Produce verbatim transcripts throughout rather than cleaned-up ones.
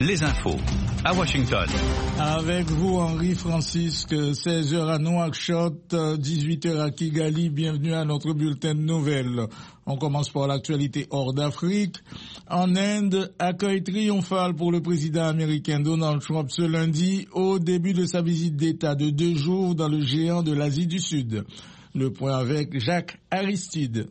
Les infos à Washington. Avec vous, Henri Francisque, seize heures à Nouakchott, dix-huit heures à Kigali. Bienvenue à notre bulletin de nouvelles. On commence par l'actualité hors d'Afrique. En Inde, accueil triomphal pour le président américain Donald Trump ce lundi au début de sa visite d'État de deux jours dans le géant de l'Asie du Sud. Le point avec Jacques Aristide.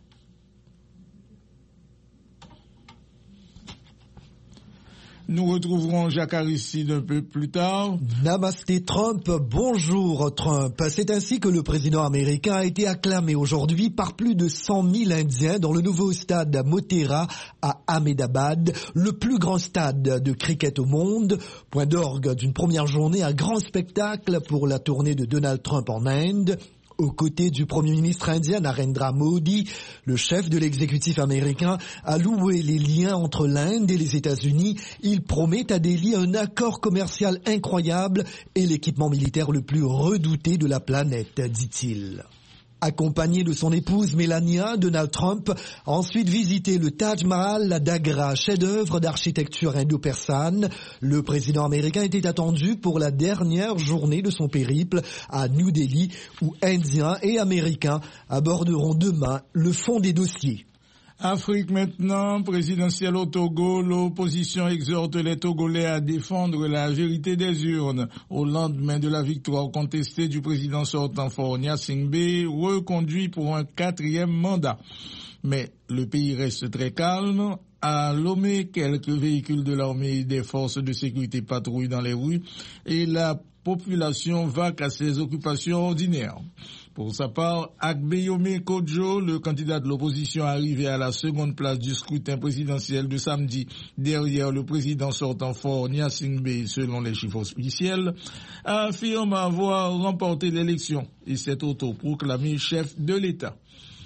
Nous retrouverons Jacques Aristide un peu plus tard. Namasté Trump, bonjour Trump. C'est ainsi que le président américain a été acclamé aujourd'hui par plus de cent mille Indiens dans le nouveau stade Motera à Ahmedabad, le plus grand stade de cricket au monde. Point d'orgue d'une première journée, un grand spectacle pour la tournée de Donald Trump en Inde. Aux côtés du Premier ministre indien Narendra Modi, le chef de l'exécutif américain a loué les liens entre l'Inde et les États-Unis. Il promet à Delhi un accord commercial incroyable et l'équipement militaire le plus redouté de la planète, dit-il. Accompagné de son épouse Melania, Donald Trump a ensuite visité le Taj Mahal, la d'Agra, chef-d'œuvre d'architecture indo-persane. Le président américain était attendu pour la dernière journée de son périple à New Delhi, où Indiens et Américains aborderont demain le fond des dossiers. Afrique maintenant, présidentielle au Togo, l'opposition exhorte les Togolais à défendre la vérité des urnes au lendemain de la victoire contestée du président sortant Faure Gnassingbé, reconduit pour un quatrième mandat. Mais le pays reste très calme. À Lomé, quelques véhicules de l'armée et des forces de sécurité patrouillent dans les rues et la population vaque à ses occupations ordinaires. Pour sa part, Agbeyome Kodjo, le candidat de l'opposition arrivé à la seconde place du scrutin présidentiel de samedi, derrière le président sortant Faure Gnassingbé selon les chiffres officiels, affirme avoir remporté l'élection et s'est autoproclamé chef de l'État.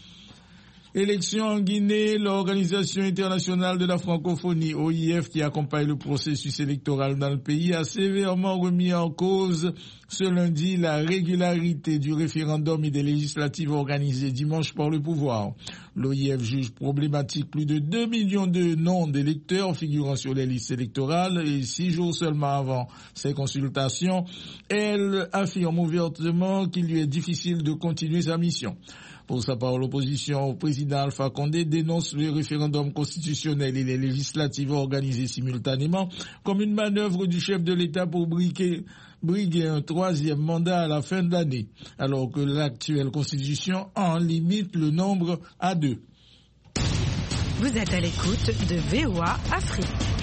Élection en Guinée, l'Organisation internationale de la francophonie, O I F, qui accompagne le processus électoral dans le pays, a sévèrement remis en cause ce lundi la régularité du référendum et des législatives organisées dimanche par le pouvoir. L'O I F juge problématique plus de deux millions de noms d'électeurs figurant sur les listes électorales et six jours seulement avant ces consultations, elle affirme ouvertement qu'il lui est difficile de continuer sa mission. Pour sa part, l'opposition au président Alpha Condé dénonce le référendum constitutionnel et les législatives organisées simultanément comme une manœuvre du chef de l'État pour briguer, briguer un troisième mandat à la fin de l'année, alors que l'actuelle constitution en limite le nombre à deux. Vous êtes à l'écoute de V O A Afrique.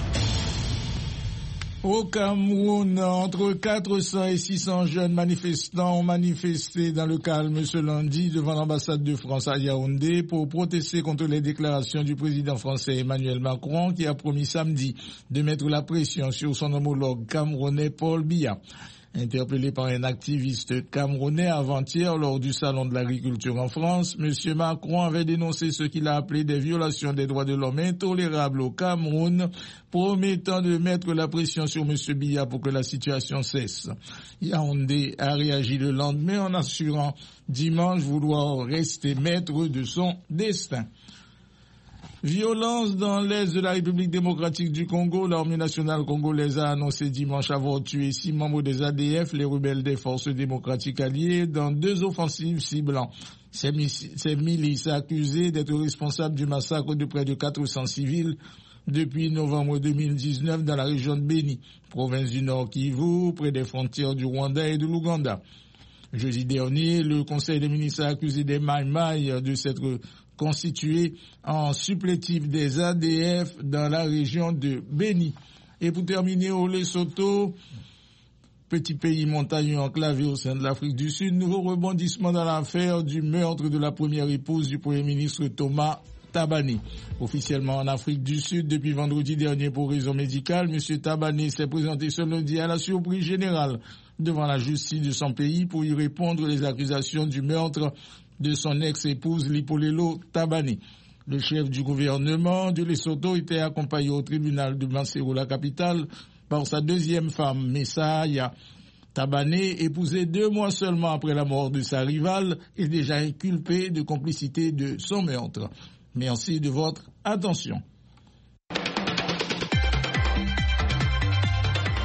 Au Cameroun, entre quatre cents et six cents jeunes manifestants ont manifesté dans le calme ce lundi devant l'ambassade de France à Yaoundé pour protester contre les déclarations du président français Emmanuel Macron qui a promis samedi de mettre la pression sur son homologue camerounais Paul Biya. Interpellé par un activiste camerounais avant-hier lors du salon de l'agriculture en France, M. Macron avait dénoncé ce qu'il a appelé des violations des droits de l'homme intolérables au Cameroun, promettant de mettre la pression sur M. Biya pour que la situation cesse. Yaoundé a réagi le lendemain en assurant dimanche vouloir rester maître de son destin. Violence dans l'est de la République démocratique du Congo. L'armée nationale congolaise a annoncé dimanche avoir tué six membres des A D F, les rebelles des forces démocratiques alliées, dans deux offensives ciblant ces, ces milices accusées d'être responsables du massacre de près de quatre cents civils depuis novembre deux mille dix-neuf dans la région de Béni, province du Nord Kivu, près des frontières du Rwanda et de l'Ouganda. Jeudi dernier, le Conseil des ministres a accusé des Maï-Maï de s'être constitué en supplétif des A D F dans la région de Béni. Et pour terminer, au Lesotho, petit pays montagneux enclavé au sein de l'Afrique du Sud, nouveau rebondissement dans l'affaire du meurtre de la première épouse du Premier ministre Thomas Tabane. Officiellement en Afrique du Sud depuis vendredi dernier pour raison médicale, M. Tabane s'est présenté ce lundi à la surprise générale devant la justice de son pays pour y répondre aux accusations du meurtre de son ex-épouse Lipolelo Tabane. Le chef du gouvernement de Lesotho était accompagné au tribunal de Maseru, la capitale, par sa deuxième femme, Messaya Tabane, épousée deux mois seulement après la mort de sa rivale, est déjà inculpée de complicité de son meurtre. Merci de votre attention.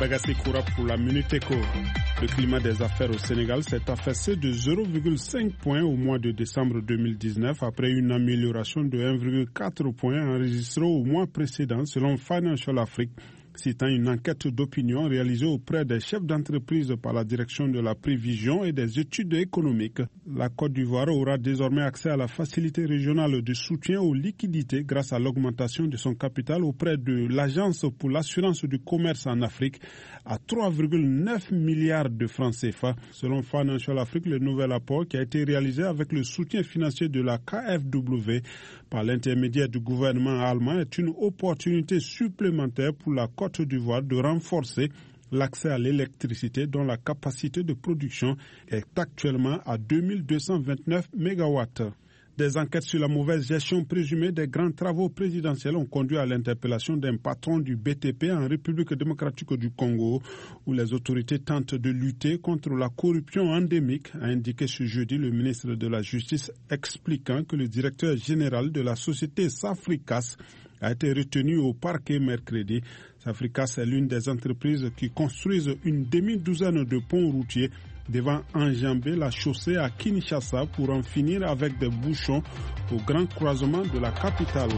Bagassi Koura pour la Minute Éco. Le climat des affaires au Sénégal s'est affaissé de zéro virgule cinq points au mois de décembre deux mille dix-neuf après une amélioration de un virgule quatre points enregistrée au mois précédent selon Financial Afrique, citant une enquête d'opinion réalisée auprès des chefs d'entreprise par la direction de la prévision et des études économiques. La Côte d'Ivoire aura désormais accès à la facilité régionale de soutien aux liquidités grâce à l'augmentation de son capital auprès de l'Agence pour l'assurance du commerce en Afrique à trois virgule neuf milliards de francs C F A. Selon Financial Afrique, le nouvel apport qui a été réalisé avec le soutien financier de la K F W par l'intermédiaire du gouvernement allemand est une opportunité supplémentaire pour la Côte d'Ivoire de renforcer l'accès à l'électricité dont la capacité de production est actuellement à deux mille deux cent vingt-neuf mégawatts. Des enquêtes sur la mauvaise gestion présumée des grands travaux présidentiels ont conduit à l'interpellation d'un patron du B T P en République démocratique du Congo, où les autorités tentent de lutter contre la corruption endémique, a indiqué ce jeudi le ministre de la Justice, expliquant que le directeur général de la société Safricas a été retenu au parquet mercredi. Safricas est l'une des entreprises qui construisent une demi-douzaine de ponts routiers devant enjamber la chaussée à Kinshasa pour en finir avec des bouchons au grand croisement de la capitale.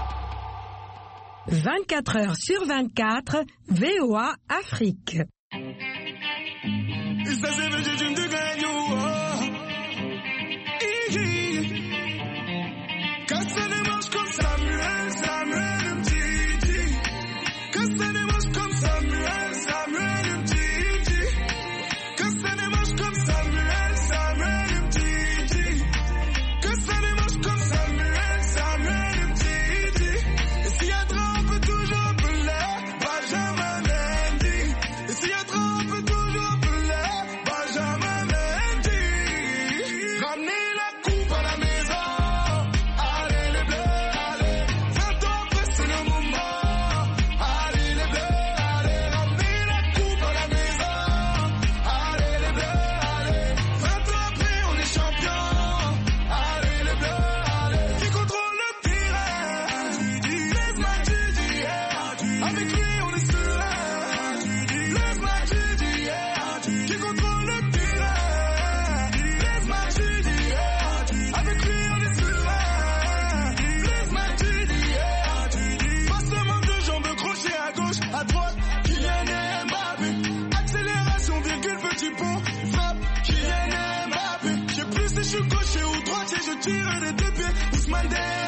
vingt-quatre heures sur vingt-quatre, V O A Afrique. Je suis gaucher ou droitier, je tire des deux pieds. Ousmane